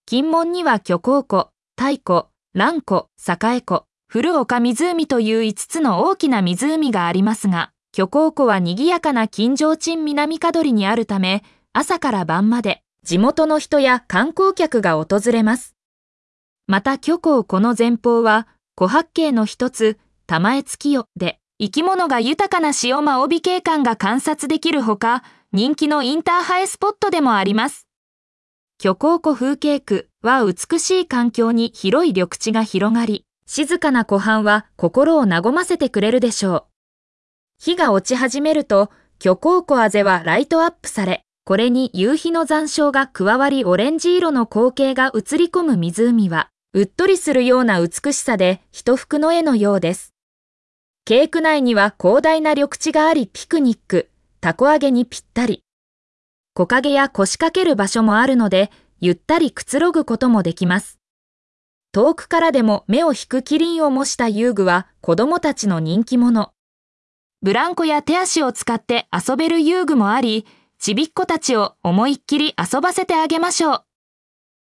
金門には巨港湖、太湖、蘭湖、栄湖、古岡湖という5つの大きな湖がありますが、巨港湖は賑やかな金城鎮南門りにあるため、朝から晩まで地元の人や観光客が訪れます。また巨港湖の前方は、湖八景の一つ、玉江月夜で、生き物が豊かな潮間帯景観が観察できるほか、人気のインター映えスポットでもあります。巨港湖風景区は美しい環境に広い緑地が広がり、静かな湖畔は心を和ませてくれるでしょう。日が落ち始めると、巨港湖あぜはライトアップされ、これに夕日の残照が加わりオレンジ色の光景が映り込む湖は、うっとりするような美しさで一幅の絵のようです。景区内には広大な緑地がありピクニック、たこ揚げにぴったり。木陰や腰掛ける場所もあるので、ゆったりくつろぐこともできます。遠くからでも目を引くキリンを模した遊具は子供たちの人気者。ブランコや手足を使って遊べる遊具もあり、ちびっ子たちを思いっきり遊ばせてあげましょう。